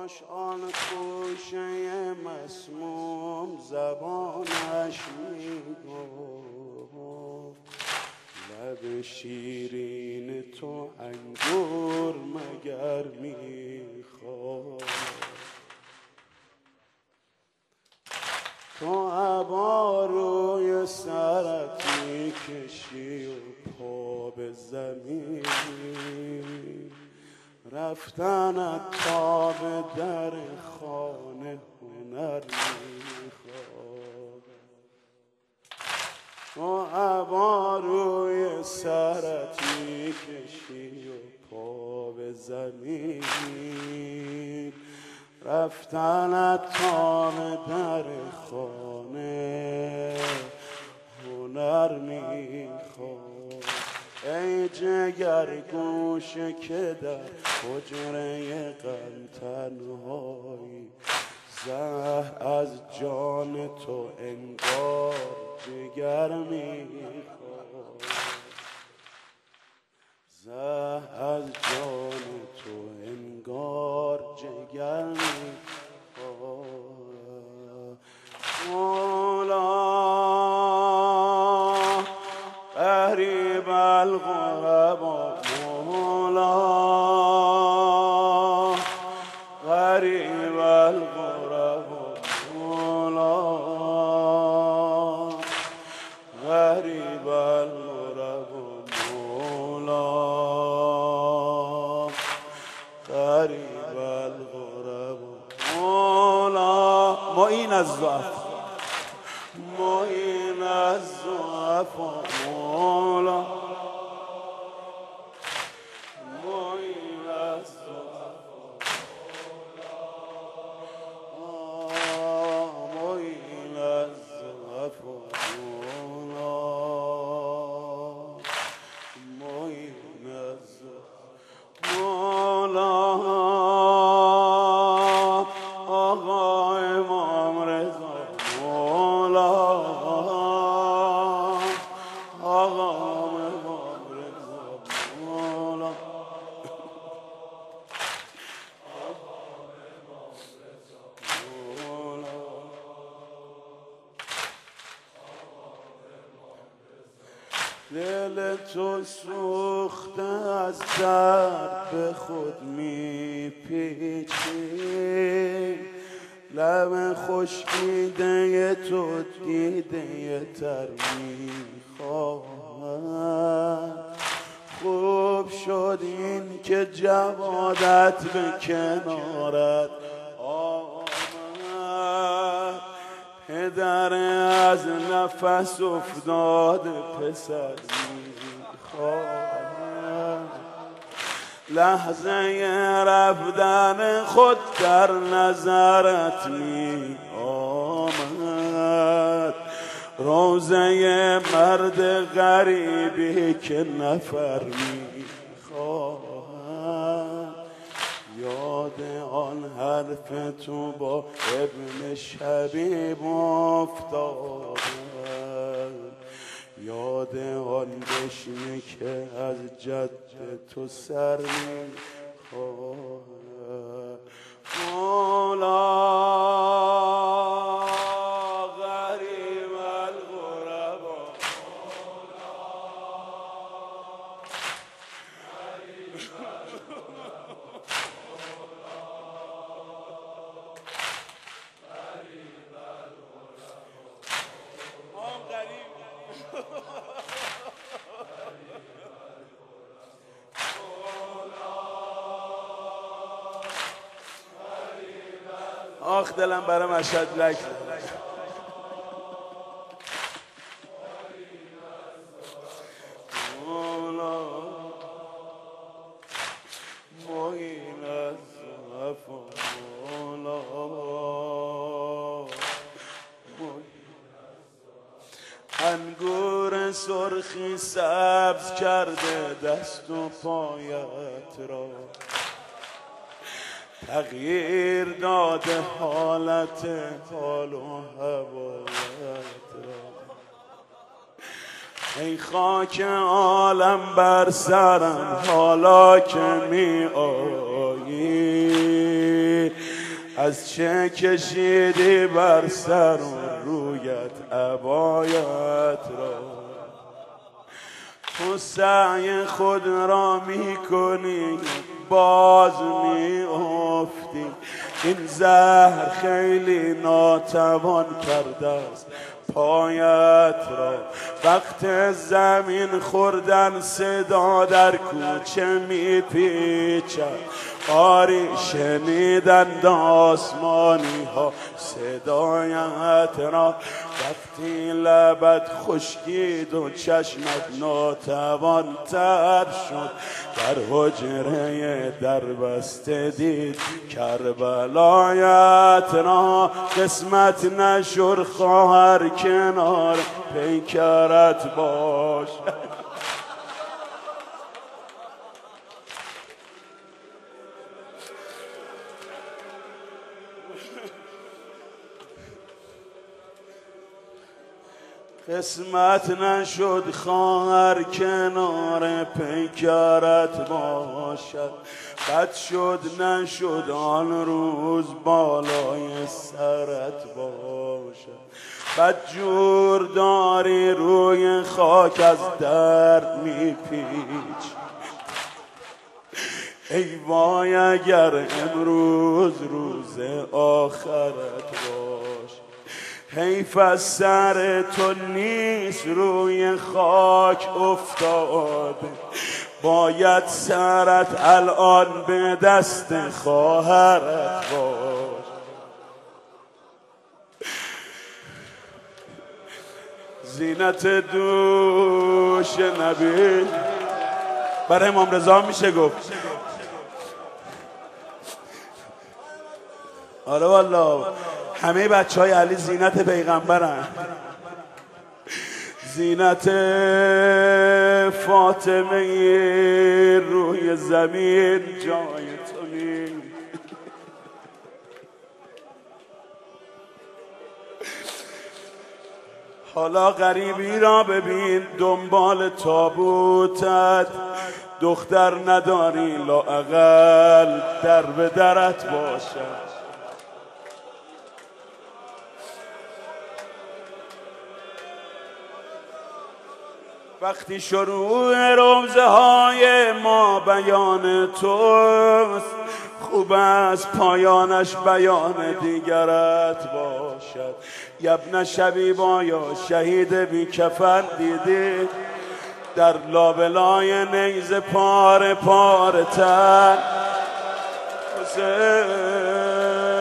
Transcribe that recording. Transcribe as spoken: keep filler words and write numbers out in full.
کاش آن خوشه مسموم زبانش میگفت لب شیرین تو انگور مگر میخواد. تو عبا روی سرت میکشی و پا به زمین رفتنت تا به در خانه هنر میخواد. تو عبا روی سرت میکشی و پا به زمین رفتنت تا به در خانه هنر میخواد. ای جگر گوشه که در حجره غم تنهایی زهر از جان تو انگار جگر میخواد. زهر از جان تو انگار جگر میخواد. مولا غریب الغربا مولا غریب الغربا مولا غریب الغربا مولا غریب الغربا مولا معین الضعف معین الضعف مولا معین الضعف معین الضعف مولا معین الضعف مولا. آقا امام رضا مولا آقا امام رضا مولا دل تو سوخته از درد به خود میپیچی لب خشکیده تو دیده تر میخواهد. خوب شد این که جوادت به کنارت آمد پدر از نفس افتاده پسر میخواهد. لحظه رفتن خود در نظرت می آمد. روزه مرد غریبی که نفر می خواهد. یاد آن حرف تو با ابن شبیب افتادم یاد آن دشمه که از جد تو سر میخواهد. مولا غریب الغربا مولا غریب آخ دلم برای مشهد لک مولا معین الضعف مولا انگور سرخی سبز کرده دست و پایت را تغییر داده حالت حال و هوایت را. ای خاک عالم بر سرم حالا که می آیی از چه کشیدی بر سر و رویت عبایت را، تو سعی خود را می کنی باز می افتی، این زهر خیلی ناتوان کرده است پایت را. وقت زمین خوردن صدا در کوچه می پیچد، آری شنیدند آسمانی ها صدایت را. وقتی لبت خشکید و چشمت ناتوان تر شد، در حجره در بسته دید کربلایت را. قسمت نشد خواهر کنار پیکرت باش، قسمت نشد خواهر کنار پیکرت باشد. بد شد نشد آن روز بالای سرت باشد. بد جور داری روی خاک از درد میپیچ، ای وای اگر امروز روز آخرت باش. حیف از سر تو نیست روی خاک افتاده، باید سرت الان به دست خواهرت باش. زینت دوش نبی برای امام رضا میشه گفت. آره والله همه بچه های علی زینت پیغمبرن. زینت فاطمه روی زمین جای تو نیست. حالا غریبی را ببین دنبال تابوتت، دختر نداری لااقل در به درت باشد. وقتی شروع روزه های ما بیان توست، خوب است پایانش بیان دیگرت باشد. یبن شبیبا یا شهید بی کفن دیدی در لابلای نیزه پاره پاره تن حسین